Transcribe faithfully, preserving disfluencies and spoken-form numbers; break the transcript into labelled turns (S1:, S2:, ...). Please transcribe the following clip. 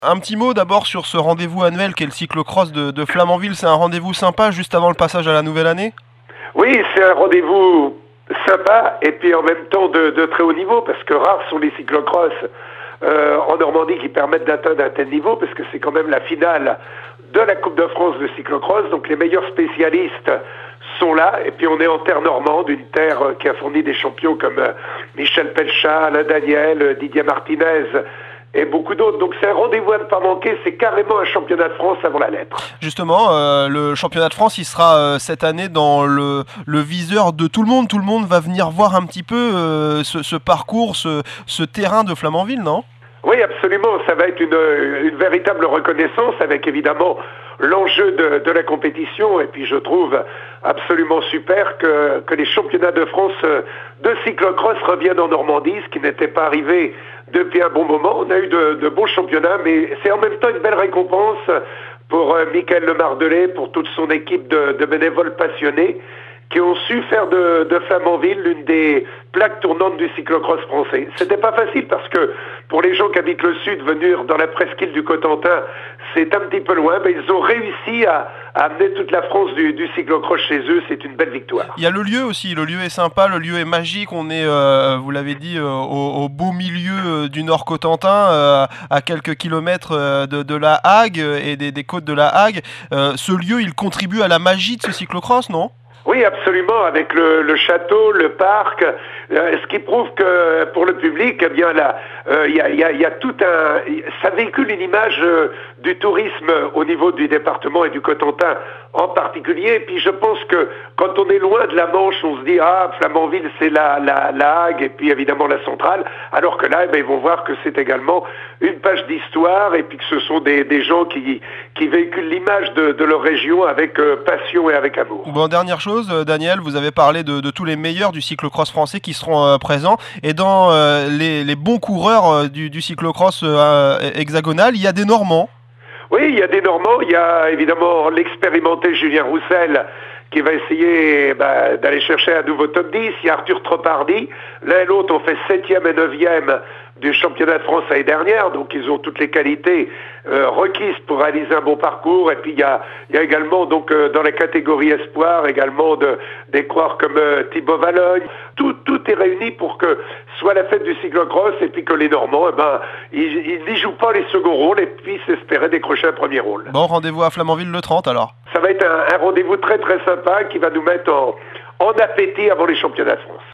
S1: Un petit mot d'abord sur ce rendez-vous annuel qu'est le cyclo-cross de, de Flamanville. C'est un rendez-vous sympa juste avant le passage à la nouvelle année?
S2: Oui, c'est un rendez-vous sympa et puis en même temps de, de très haut niveau, parce que rares sont les cyclocross euh, en Normandie qui permettent d'atteindre un tel niveau, parce que c'est quand même la finale de la Coupe de France de cyclocross, donc les meilleurs spécialistes sont là, et puis on est en terre normande, une terre qui a fourni des champions comme euh, Michel Pelchat, Alain Daniel, euh, Didier Martinez et beaucoup d'autres. Donc c'est un rendez-vous à ne pas manquer, c'est carrément un championnat de France avant la lettre.
S1: Justement, euh, le championnat de France, il sera euh, cette année dans le, le viseur de tout le monde. Tout le monde va venir voir un petit peu euh, ce, ce parcours, ce, ce terrain de Flamanville, non?
S2: Oui, absolument. Ça va être une, une véritable reconnaissance avec évidemment l'enjeu de, de la compétition. Et puis je trouve absolument super que, que les championnats de France de cyclocross reviennent en Normandie, ce qui n'était pas arrivé depuis un bon moment. On a eu de, de bons championnats, mais c'est en même temps une belle récompense pour euh, Michael Lemardelet, pour toute son équipe de, de bénévoles passionnés, qui ont su faire de, de Flamanville l'une des plaques tournantes du cyclocross français. C'était pas facile parce que pour les gens qui habitent le sud, venir dans la presqu'île du Cotentin, c'est un petit peu loin, mais ils ont réussi à, à amener toute la France du, du cyclocross chez eux. C'est une belle victoire.
S1: Il y a le lieu aussi, le lieu est sympa, le lieu est magique. On est, euh, vous l'avez dit, euh, au, au beau milieu euh, du Nord Cotentin, euh, à quelques kilomètres euh, de, de la Hague et des, des côtes de la Hague. Euh, ce lieu, il contribue à la magie de ce cyclocross, non ?
S2: Oui, absolument, avec le, le château, le parc, euh, ce qui prouve que pour le public, eh bien là, il euh, y, a, y, a, y a tout un, ça véhicule une image euh, du tourisme au niveau du département et du Cotentin en particulier. Et puis je pense que quand on est loin de la Manche, on se dit ah Flamanville c'est la, la, la Hague et puis évidemment la centrale, alors que là, eh bien, ils vont voir que c'est également une page d'histoire et puis que ce sont des, des gens qui, qui véhiculent l'image de, de leur région avec euh, passion et avec amour.
S1: Bon, dernière chose. Daniel, vous avez parlé de, de tous les meilleurs du cyclocross français qui seront euh, présents, et dans euh, les, les bons coureurs euh, du, du cyclocross euh, hexagonal, il y a des Normands.
S2: Oui, il y a des Normands, il y a évidemment l'expérimenté Julien Roussel qui va essayer bah, d'aller chercher un nouveau top dix, il y a Arthur Tropardi, l'un et l'autre ont fait septième et neuvième du championnat de France l'année dernière, donc ils ont toutes les qualités euh, requises pour réaliser un bon parcours. Et puis il y a, il y a également donc euh, dans la catégorie espoir également de, des coureurs comme euh, Thibaut Valogne. Tout, tout est réuni pour que soit la fête du cyclocross et puis que les Normands, eh ben, ils n'y jouent pas les seconds rôles et puissent espérer décrocher un premier rôle.
S1: Bon, rendez-vous à Flamanville le trente alors.
S2: Ça va être un, un rendez-vous très très sympa qui va nous mettre en, en appétit avant les championnats de France.